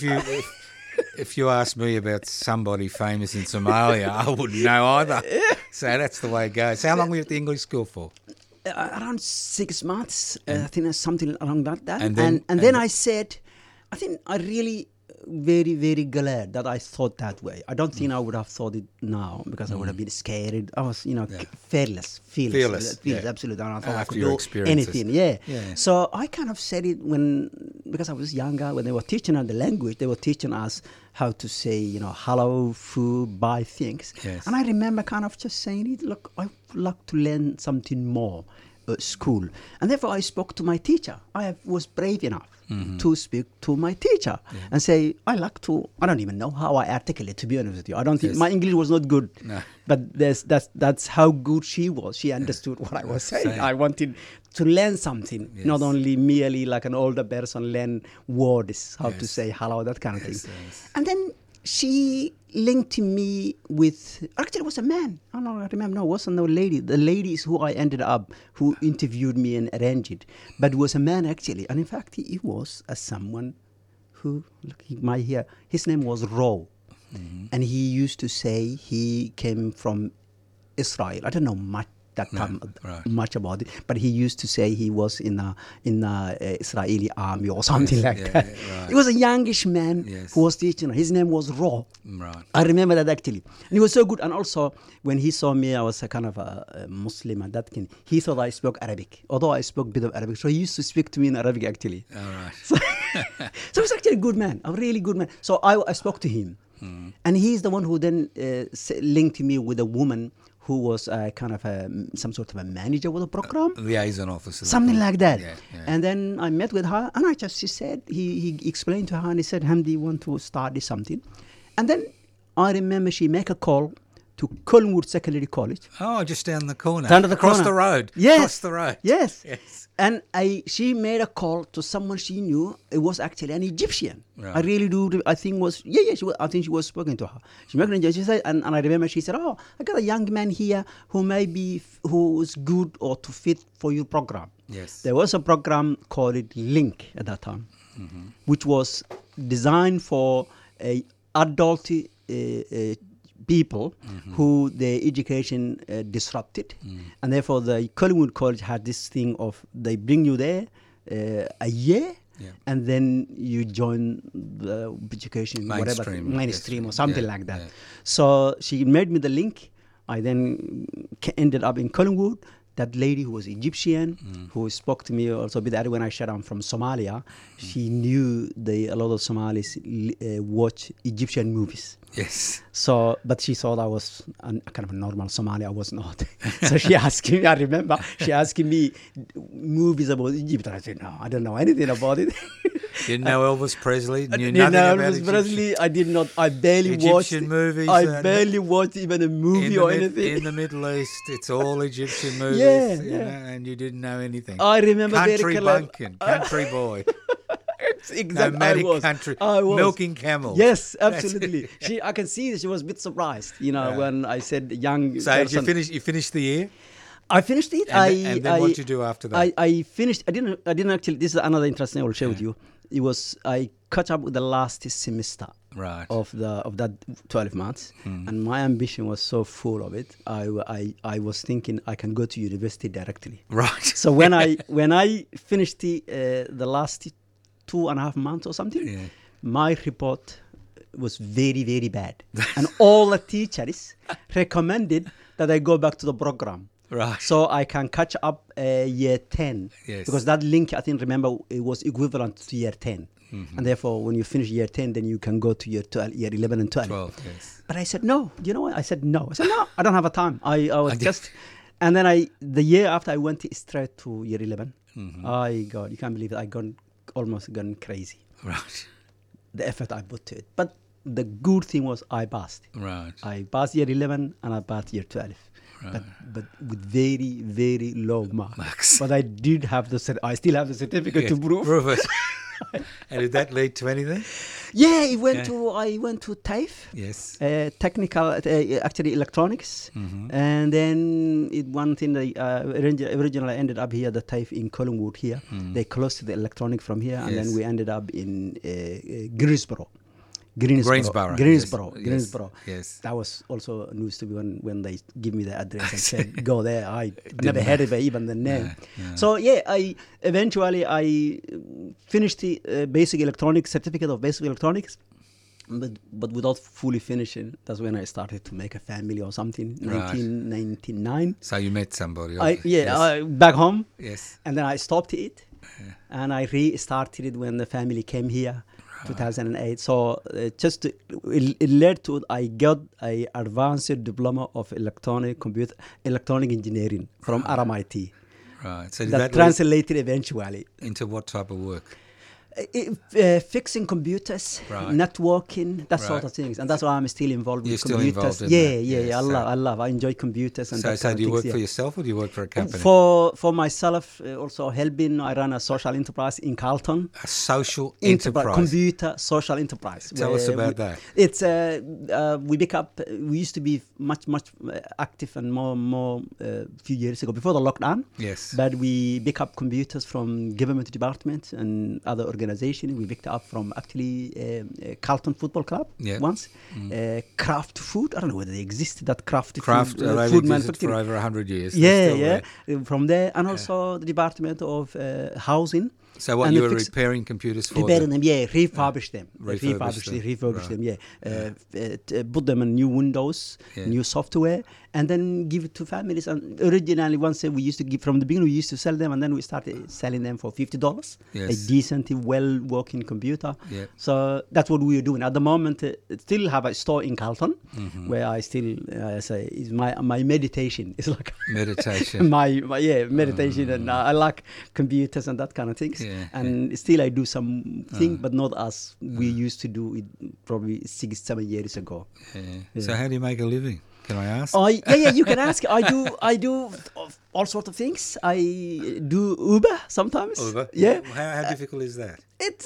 if you asked me about somebody famous in Somalia, I wouldn't know either. So that's the way it goes. How long were you at the English school for? Around 6 months. I think that's something along that. And then I said, I think I really very, very glad that I thought that way. I don't think I would have thought it now because I would have been scared. I was, fearless. Absolutely. I thought I could do anything. Yeah. So I kind of said it because I was younger, when they were teaching us the language, they were teaching us how to say, hello, food, buy things. Yes. And I remember kind of just saying it, look, I would like to learn something more at school. And therefore I spoke to my teacher. I was brave enough to speak to my teacher and say, I don't even know how I articulate, to be honest with you. I don't think my English was not good. No. But that's how good she was. She understood what I was saying. I wanted to learn something, not only merely like an older person learn words, how to say hello, that kind of thing. And then she linked me with, actually it was a man. I remember, no, it wasn't a lady. The lady is who I ended up, who interviewed me and arranged it. But it was a man actually. And in fact, he was someone who, you might hear, his name was Ro. And he used to say he came from Israel. I don't know much much about it, but he used to say he was in the Israeli army or something like that. Right. He was a youngish man who was teaching. His name was Ro. Right. I remember that actually. And he was so good. And also, when he saw me, I was a kind of a Muslim and that kind. He thought I spoke Arabic, although I spoke a bit of Arabic. So he used to speak to me in Arabic actually. All right. So he was actually a good man, a really good man. So I spoke to him. And he's the one who then linked me with a woman who was kind of some sort of a manager with a program. Liaison officer. Something like that. Yeah. And then I met with her, and she said, he explained to her, and he said, Hamdi, you want to start this something? And then I remember she make a call to Collingwood Secondary College. Oh, just down the corner. Across the road. Yes. Across the road. Yes. And she made a call to someone she knew. It was actually an Egyptian. Right. I really do. I think was I think she was speaking to her. She said, and I remember she said, "Oh, I got a young man here who is good or to fit for your program." Yes. There was a program called Link at that time, which was designed for adult people who their education disrupted, and therefore the Collingwood College had this thing of they bring you there a year, and then you join the education mainstream or something like that. So she made me the link. I then ended up in Collingwood. That lady who was Egyptian, who spoke to me also a bit earlier when I said I'm from Somalia, she knew a lot of Somalis watch Egyptian movies. Yes. So, but she thought I was a kind of a normal Somali. I was not. So she asked me, I remember, she asked me movies about Egypt. And I said, no, I don't know anything about it. Didn't know Elvis Presley? Knew nothing about Elvis Presley. I did not. I barely watched movies. I barely watched even a movie or anything. In the Middle East, it's all Egyptian movies. You know, and you didn't know anything. I remember country bumpkin, country boy. Exactly. Nomadic country, milking camels. Yes, absolutely. I can see that she was a bit surprised, when I said young. So person. You finished the year? I finished it. And then what did you do after that? I finished. I didn't actually. This is another interesting I will share with you. It was I caught up with the last semester of that 12 months, and my ambition was so full of it. I was thinking I can go to university directly. Right. So when I finished the last 2.5 months or something, my report was very, very bad, and all the teachers recommended that I go back to the program. Right. So I can catch up year 10. Yes. Because that link, I think, remember, it was equivalent to year 10. And therefore, when you finish year 10, then you can go to year 12, year 11 and 12. 12, yes. But I said, no. Do you know what? I said, no. I said, no, I don't have a time. I was just... And then the year after, I went straight to year 11. God, you can't believe it. I almost gone crazy. Right. The effort I put to it. But the good thing was I passed. Right. I passed year 11 and I passed year 12. Right. But with very, very low marks. But I did have I still have the certificate to prove. Prove it. And did that lead to anything? Yeah, I went to TAFE. Yes. Technical, actually electronics. And then one thing they originally ended up here, the TAFE in Collingwood here. They closed the electronic from here, and then we ended up in Greensboro. Greensboro. Yes. That was also news to me when they give me the address and said, go there. I never heard of it, even the name. So, I eventually finished the basic electronics, certificate of basic electronics, but without fully finishing. That's when I started to make a family or something, 1999. So you met somebody. Back home. Yes. And then I stopped it, and I restarted it when the family came here. 2008. So it led to I got a advanced diploma of electronic engineering from RMIT. Right. So that translated eventually into what type of work? Fixing computers, networking, that sort of things, and that's why I'm still involved with computers. Still involved in that. I enjoy computers. And so do you work for yourself or do you work for a company? For myself, also helping. I run a social enterprise in Carlton. A social enterprise, computer social enterprise. Tell us about that. It's we pick up. We used to be much active and more few years ago before the lockdown. Yes, but we pick up computers from government departments and other organization. We picked up from actually Carlton Football Club once. Kraft Food. I don't know whether they exist. That Kraft food manufacturing for over 100 years. From there, and also the Department of Housing. So what, you were repairing computers for repairing them? Refurbish them. Refurbish them. Put them on new windows, new software, and then give it to families. And originally, once we used to give from the beginning, we used to sell them, and then we started selling them for $50. A decent, well-working computer. So that's what we were doing. At the moment, still have a store in Carlton, where I still say is my meditation. It's like meditation. my meditation, and I like computers and that kind of things. And still I do some thing, but not as we used to do it probably 6-7 years ago. So how do you make a living? Can I ask? You can ask. I do all sorts of things. I do Uber sometimes. Uber? Yeah. How difficult is that? It's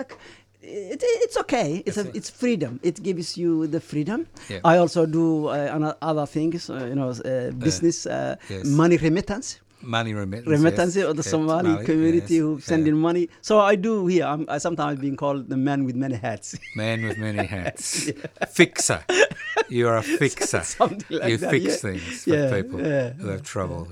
it's okay. It's freedom. It gives you the freedom. I also do other things. Business, money remittance. Money remittance. Remittance of the Somali community who send in money. So I do here. I sometimes being called the man with many hats. Man with many hats. Fixer. You're a fixer. Something like you that. Fix things for people who have trouble.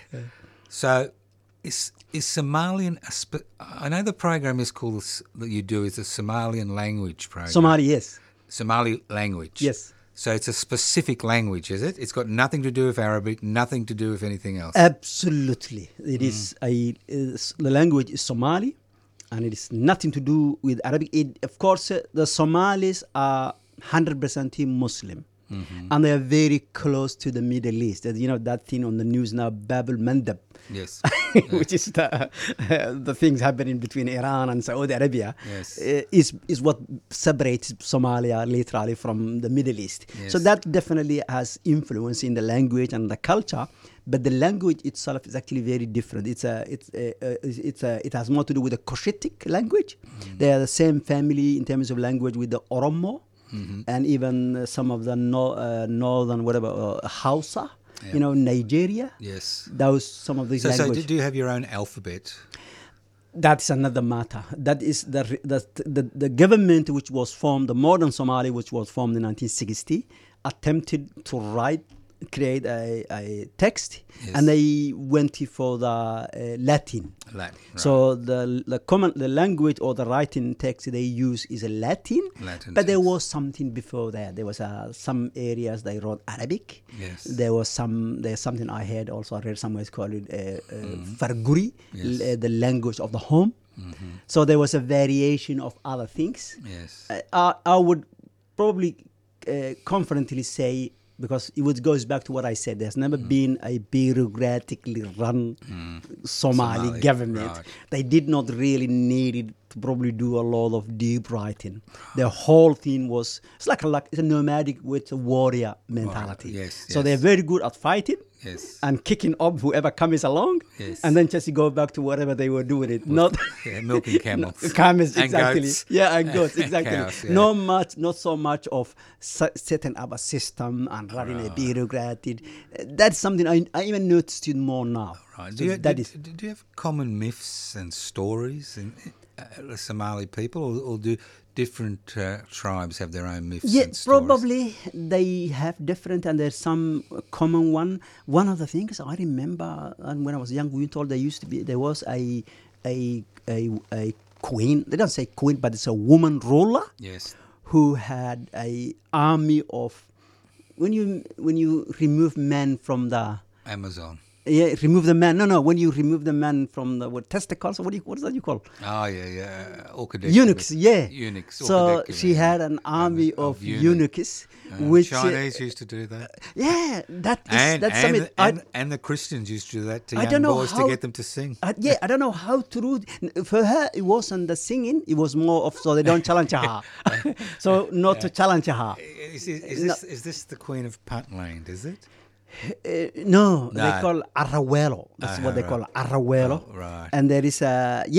So is Somalian... I know the program is called, that you do, is a Somalian language program. Somali, yes. Somali language. Yes. So it's a specific language, is it? It's got nothing to do with Arabic, nothing to do with anything else. Absolutely. It is the language is Somali, and it is nothing to do with Arabic. Of course, the Somalis are 100% Muslim. And they are very close to the Middle East. You know that thing on the news now, Bab el-Mandab. Yes. Which is the things happening between Iran and Saudi Arabia. Yes. Is what separates Somalia literally from the Middle East. Yes. So that definitely has influence in the language and the culture. But the language itself is actually very different. It has more to do with the Cushitic language. They are the same family in terms of language with the Oromo. And even some of the northern Hausa. Yeah. You know, Nigeria. Yes. Those some of these So languages. do you have your own alphabet? That's another matter. That is the government which was formed, the modern Somali, which was formed in 1960, attempted to create a text, Yes. and they went for the Latin. Latin. Right. So the language or the writing text they use is a Latin, Latin but there text. was something before that. There was some areas they wrote Arabic. Yes. There's something I heard also. I read somewhere it's called Farguri, Yes. the language of the home. Mm-hmm. So there was a variation of other things. Yes. I would probably confidently say, because it goes back to what I said, there's never been a bureaucratically run Somali government. right. They did not really need it to probably do a lot of deep writing. The whole thing was, it's a nomadic with a warrior mentality. Yes, So yes. they're very good at fighting. Yes. And kicking up whoever comes along, Yes. and then just go back to whatever they were doing it. Not Yeah, milking camels. camels, And exactly. goats. Yeah, and goats, And exactly. cows, yeah. Not so much of setting up a system and running a bureaucratic. That's something I even noticed it more now. Right. So that is do you have common myths and stories in the Somali people, or do different tribes have their own myths yeah, and stories? probably they have different, and there's some common one. One of the things I remember, and when I was young, we were told there was a queen. They don't say queen, but it's a woman ruler Yes. who had a army of. When you remove men from the Amazon. remove the man. No. When you remove the man from the testicles, what is that you call? Oh, yeah. Eunuchs, yeah. Eunuchs. So orchidecula, she had an army of eunuchs, which Chinese used to do that. yeah, that's And something. the Christians used to do that to I young don't know boys how- to get them to sing. I don't know how to do. For her, it wasn't the singing; it was more of so they don't challenge her. So not to challenge her. Is this the Queen of Puntland, is it? No, No. they call Arrawelo. That's what they call Arrawelo. Oh, right. And there is so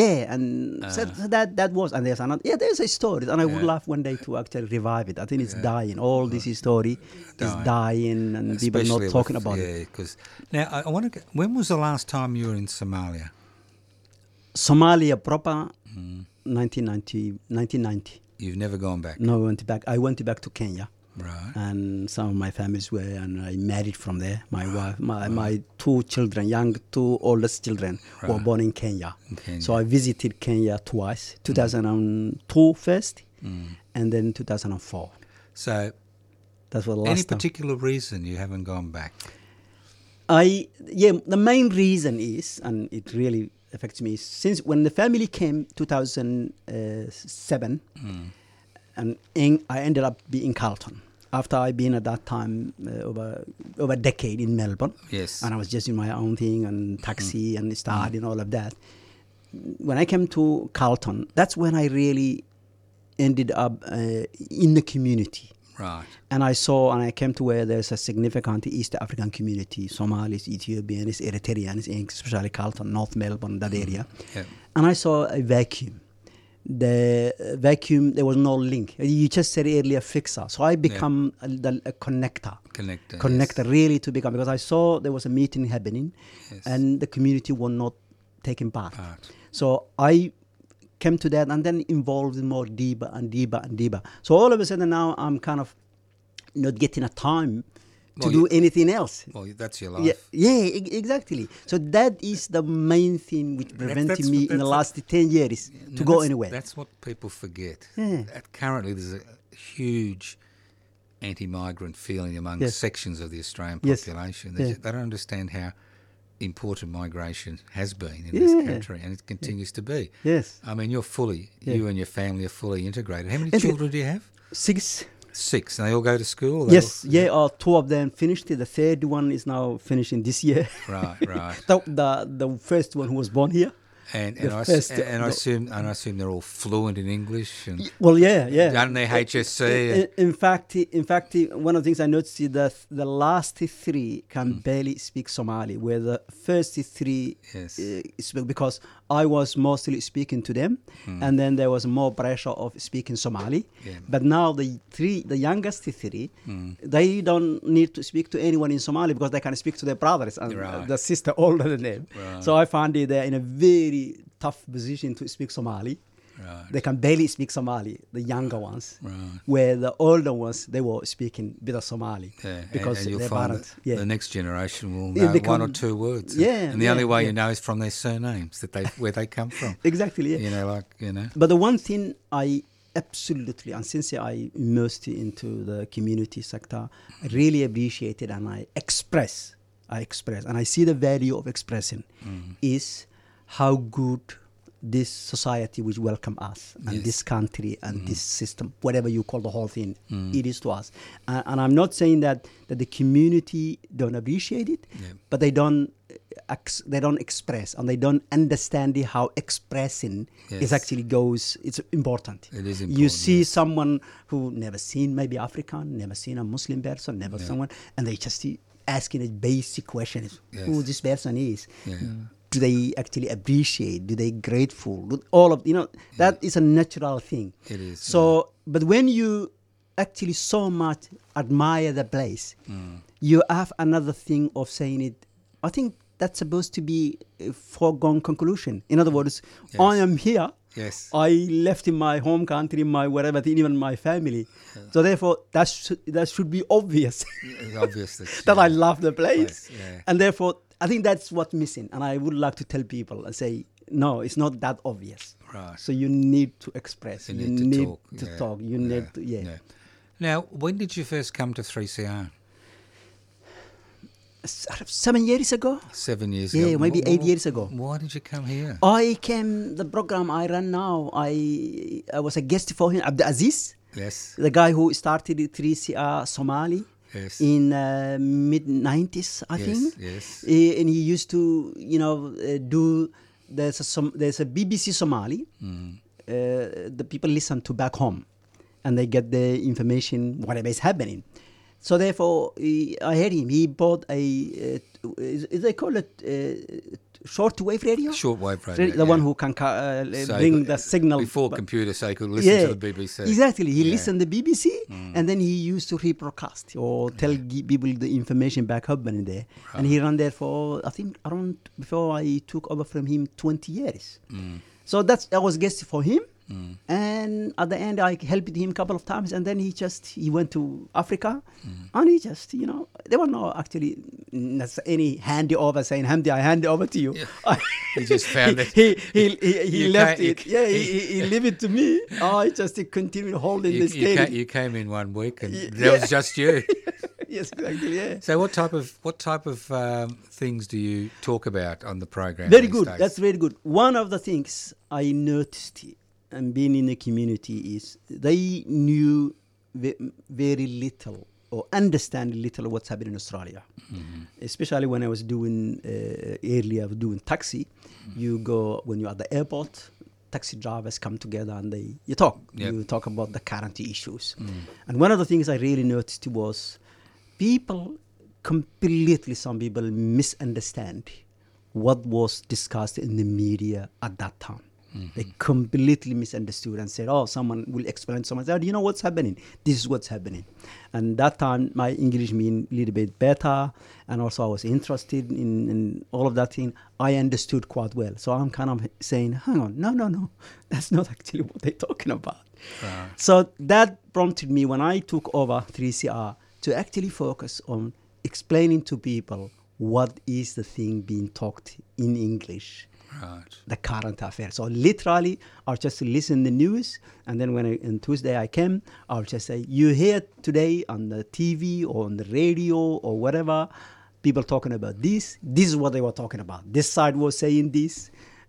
that was, and there's another. Yeah, there's a story, and I would love one day to actually revive it. I think it's dying. All this story is dying, and people are Especially not talking with- about it. Yeah, because now I want to. When was the last time you were in Somalia? Somalia proper, 1990. You've never gone back, No, I went back. I went back to Kenya. right? And some of my families were, and I married from there. My wife, my two children, two oldest children, were born in Kenya. In Kenya. So I visited Kenya twice, 2002 first, and then 2004. So, That's what the any last time. particular reason you haven't gone back? The main reason is, and it really affects me, since when the family came 2007, and I ended up being in Carlton. After I'd been at that time over a decade in Melbourne, Yes. and I was just doing my own thing and taxi and studying all of that. When I came to Carlton, that's when I really ended up in the community. Right. And I came to where there's a significant East African community, Somalis, Ethiopians, Eritreans, especially Carlton, North Melbourne, that area. Yep. And I saw a vacuum. The vacuum, there was no link. You just said earlier fixer. So I become a connector. Connector. Really to become, because I saw there was a meeting happening Yes. and the community were not taking part. Part. So I came to that and then involved more deeper and deeper and deeper. So all of a sudden now I'm kind of not getting a time to Well, do anything else. Well, that's your life. Exactly. So that is the main thing which prevented that's- me in the that's- last 10 years No, to go that's- anywhere. That's what people forget. Yeah. Currently, there's a huge anti-migrant feeling among Yes. sections of the Australian Yes. population. Yeah. They don't understand how important migration has been in Yeah. this country, and it continues to be. Yes. I mean, you and your family are fully integrated. How many And- children do you have? 6. 6. And they all go to school? Yes. Two of them finished it. The third one is now finishing this year. Right. The first one who was born here. And The I first- assume they're all fluent in English and Well, yeah. done their HSC. In fact, one of the things I noticed is that the last three can barely speak Somali, where the first three Yes. speak, because I was mostly speaking to them, and then there was more pressure of speaking Somali. Yeah. But now the youngest three, they don't need to speak to anyone in Somali because they can speak to their brothers and Right. the sister older than them. Right. So I found they're in a very tough position to speak Somali. Right. They can barely speak Somali, the younger ones, Right. where the older ones, they were speaking a bit of Somali. Yeah, because and you'll their find parents, that the next generation will Yeah, know they one or come- two words. Yeah, and the yeah, only way yeah. you know is from their surnames where they come from. Exactly, yeah. You know, But the one thing I absolutely, and since I immersed into the community sector, I really appreciate it, and I express, and I see the value of expressing is how good this society which welcome us and Yes. this country and this system, whatever you call the whole thing, it is to us. And I'm not saying that the community don't appreciate it, but they don't express and they don't understand how expressing Yes. is actually goes. It's important. It is You important, see yes. someone who never seen maybe African, never seen a Muslim person, never someone, and they just asking a basic question: Yes. who this person is. Yeah. Do they actually appreciate? Do they grateful? All of that is a natural thing. It is, So, but when you actually so much admire the place, you have another thing of saying it. I think that's supposed to be a foregone conclusion. In other words, I am here. Yes. I left in my home country, my whatever, even my family. So therefore, that should be obvious It's obvious that I love the place. yeah. And therefore, I think that's what's missing. And I would like to tell people and say, no, it's not that obvious. Right. So you need to express. You You need to need talk, to yeah, talk. You need to, yeah. Now, when did you first come to 3CR? 7 years ago? 7 years ago. Yeah, maybe 8 years ago. Why did you come here? I came, the program I run now, I was a guest for him, Abdul Aziz, Yes. the guy who started 3CR Somali. Yes. In mid-90s, I Yes, think. yes. And he used to, do. There's a BBC Somali. The people listen to back home, and they get the information whatever is happening. So therefore, I heard him. He bought they call it short-wave radio. Shortwave radio. The yeah. one who can So bring the signal before but- computers, so you could listen to the BBC. Exactly. He Yeah. listened to the BBC and then he used to rebroadcast or tell people the information back up and there. And he ran there for, I think, around, before I took over from him, 20 years. So I was guest for him. And at the end, I helped him a couple of times. And then he went to Africa. And he just, there were no actually any handy over saying, Hamdi, I hand it over to you. Yeah. He just found it. He You left can't- it. Yeah, he leave it to me. I just continued holding the steering. You came in 1 week and Yeah. that was just you. Yes, exactly. Yeah. So what type of things do you talk about on the program? Very these good. days? That's very good. One of the things I noticed and being in the community is they knew very little or understand little what's happening in Australia. Especially when I was doing earlier, doing taxi. You go when you're at the airport. Taxi drivers come together and you talk. Yep. You talk about the current issues. And one of the things I really noticed was people completely, some people misunderstand what was discussed in the media at that time. They completely misunderstood and said, someone will explain. Someone said, do you know what's happening? This is what's happening. And that time, my English mean a little bit better. And also I was interested in all of that thing. I understood quite well. So I'm kind of saying, hang on, no. That's not actually what they're talking about. So that prompted me when I took over 3CR to actually focus on explaining to people what is the thing being talked in English. Right. The current affairs. So literally, I'll just listen the news, and then on Tuesday I came, I'll just say, you hear today on the TV or on the radio or whatever, people talking about this. This is what they were talking about. This side was saying this.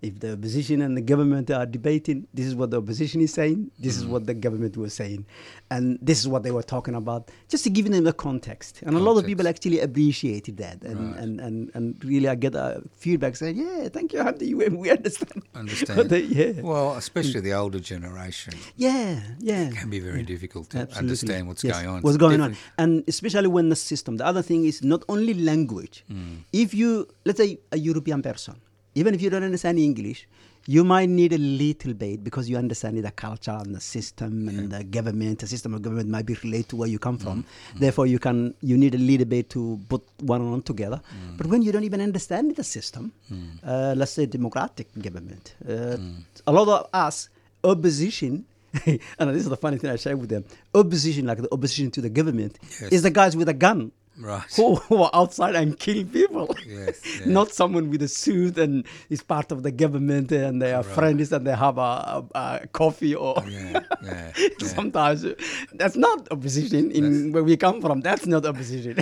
If the opposition and the government are debating, this is what the opposition is saying, this is what the government was saying, and this is what they were talking about, just to give them a context. And a lot of people actually appreciated that. And really I get feedback saying, yeah, thank you, Hamdi, we understand. Well, especially the older generation. Yeah. It can be very difficult to understand what's going on. What's going on. And especially when the system, the other thing is not only language. If you, let's say a European person, even if you don't understand English, you might need a little bit because you understand the culture and the system and the government. The system of government might be related to where you come from. Therefore, you need a little bit to put one on together. But when you don't even understand the system, let's say democratic government, a lot of us, opposition, and this is the funny thing I share with them, opposition, like the opposition to the government, is the guys with a gun. Right. Who are outside and kill people. Not someone with a suit and is part of the government and they are friends and they have a coffee or sometimes that's not opposition in where we come from. That's not opposition.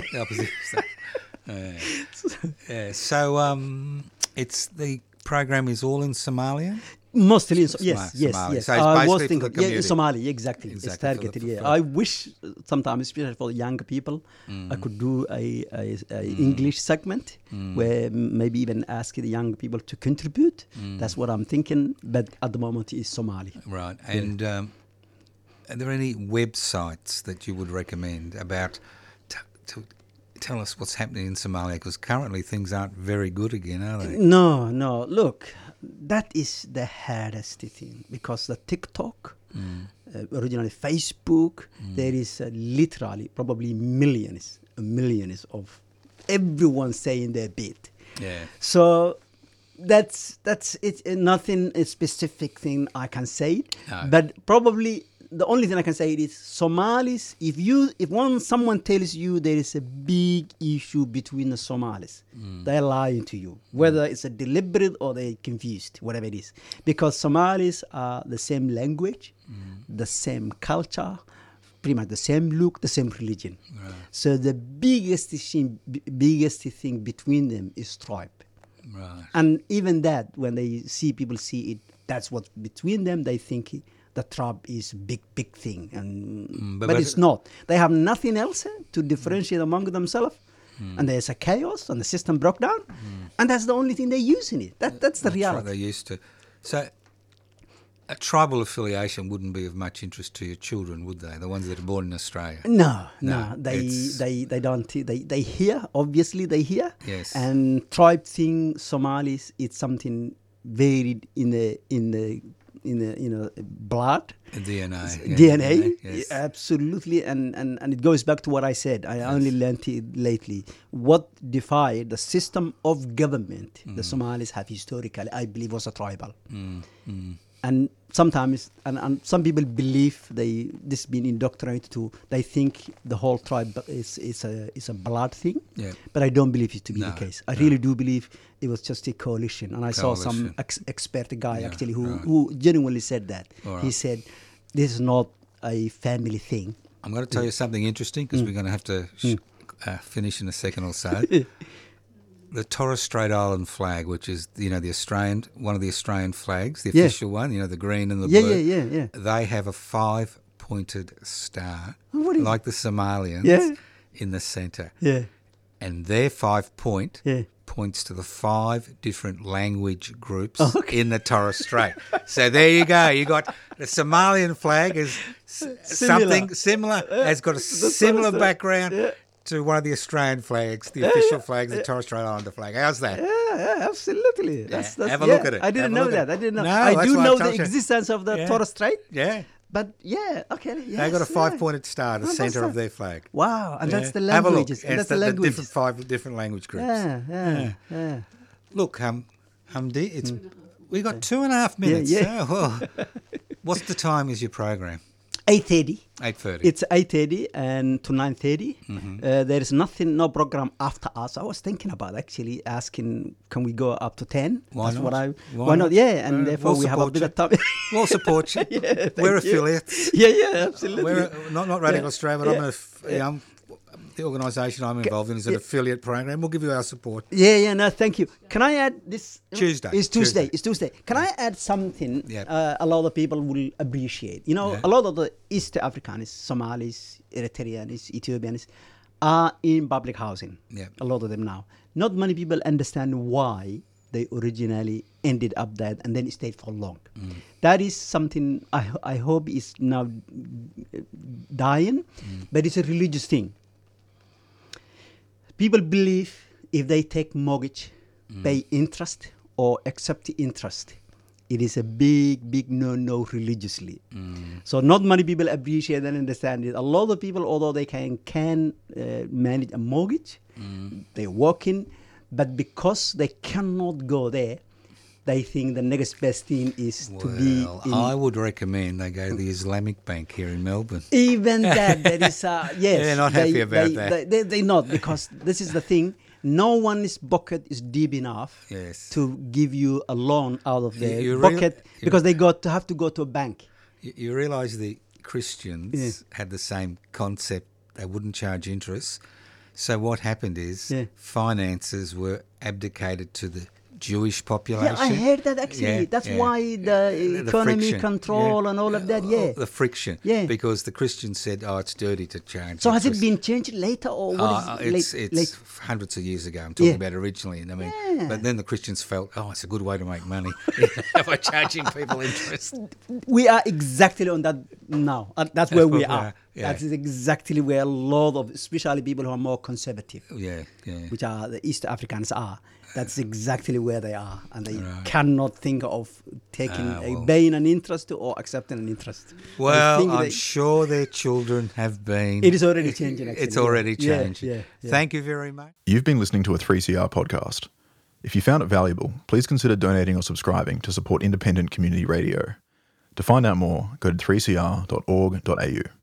So it's the program is all in Somalia? Mostly, yes. So I was thinking, in Somali, exactly. It's targeted. I wish sometimes, especially for the younger people, I could do a English segment where maybe even ask the young people to contribute. That's what I'm thinking. But at the moment, it's Somali. Right. And are there any websites that you would recommend about to tell us what's happening in Somalia? Because currently things aren't very good again, are they? No. Look. That is the hardest thing because the TikTok, originally Facebook, there is literally probably millions of everyone saying their bit. Yeah. So that's it. Nothing a specific thing I can say, but probably the only thing I can say is Somalis. If someone tells you there is a big issue between the Somalis, they're lying to you. Whether it's a deliberate or they're confused, whatever it is, because Somalis are the same language, the same culture, pretty much the same look, the same religion. Right. So the biggest thing between them is tribe. Right. And even that, when people see it, that's what's between them. They think the tribe is big thing, and but it's not. They have nothing else to differentiate among themselves, and there's a chaos, and the system broke down, and that's the only thing they're using it. That's the reality. Right, they're used to. So, a tribal affiliation wouldn't be of much interest to your children, would they? The ones that are born in Australia. No. They don't. They hear. Obviously, they hear. Yes. And tribe thing, Somalis, it's something very in the blood, DNA, yes. Absolutely, and it goes back to what I said. I only learned it lately. What defied the system of government the Somalis have historically, I believe, was a tribal. And sometimes, and some people believe this been indoctrinated to. They think the whole tribe is a blood thing. Yeah. But I don't believe it to be the case. I really do believe it was just a coalition. And I saw some expert guy actually who genuinely said that. Right. He said, "This is not a family thing." I'm going to tell you something interesting because we're going to have to finish in a second or so. The Torres Strait Island flag, which is one of the Australian flags, the official one, the green and the blue. Yeah. They have a 5-pointed star, like the Somalians, in the centre. Yeah. And their 5-point points to the 5 different language groups in the Torres Strait. So there you go. You got the Somalian flag is something similar, has got a similar background. Yeah. To one of the Australian flags, the official flags, the Torres Strait Islander flag. How's that? Yeah, absolutely. That's have a look at it. I didn't know that. I didn't know. No, I do know the existence of the Torres Strait. Yeah. But okay. Yes, they got a 5-pointed star at the centre of their flag. Wow, and that's the languages. Have a look. That's the 5 different language groups. Yeah. Look, Hamdi, we got 2.5 minutes. Yeah. Well, what's the time is your program? 8:30. 8:30. It's 8:30 and to 9:30. There is no program after us. I was thinking about actually asking, can we go up to 10? Why not? Why not? Yeah, and therefore we have a bit of time. We'll support you. We're affiliates. Yeah, absolutely. We're not Radio Australia, but the organisation I'm involved in is an affiliate program. We'll give you our support. Yeah, no, thank you. Can I add this? Tuesday. It's Tuesday. Can I add something a lot of people will appreciate? You know, a lot of the East Africans, Somalis, Eritreans, Ethiopians are in public housing. Yeah. A lot of them now. Not many people understand why they originally ended up there and then stayed for long. That is something I hope is now dying, but it's a religious thing. People believe if they take mortgage, pay interest or accept interest, it is a big no religiously. So not many people appreciate and understand it. A lot of people, although they can manage a mortgage, they're working, but because they cannot go there, they think the next best thing is to be in... I would recommend they go to the Islamic Bank here in Melbourne. Even that is... yes. They're not happy about that. They're not, because this is the thing. No one's bucket is deep enough to give you a loan out of their bucket because they have to go to a bank. You realise the Christians had the same concept. They wouldn't charge interest. So what happened is finances were abdicated to the Jewish population. Yeah, I heard that actually. That's why the economy friction, control and all of that, the friction. Yeah. Because the Christians said, it's dirty to charge. So has it been changed later or what is it? It's hundreds of years ago. I'm talking about originally. I mean, but then the Christians felt, it's a good way to make money by charging people interest. We are exactly on that now. That's where we are. Yeah. That is exactly where a lot of, especially people who are more conservative, which are the East Africans are. That's exactly where they are, and they cannot think of taking paying an interest or accepting an interest. Well, I'm sure their children have been. It is already changing. Actually. It's already changing. Thank you very much. You've been listening to a 3CR podcast. If you found it valuable, please consider donating or subscribing to support independent community radio. To find out more, go to 3cr.org.au.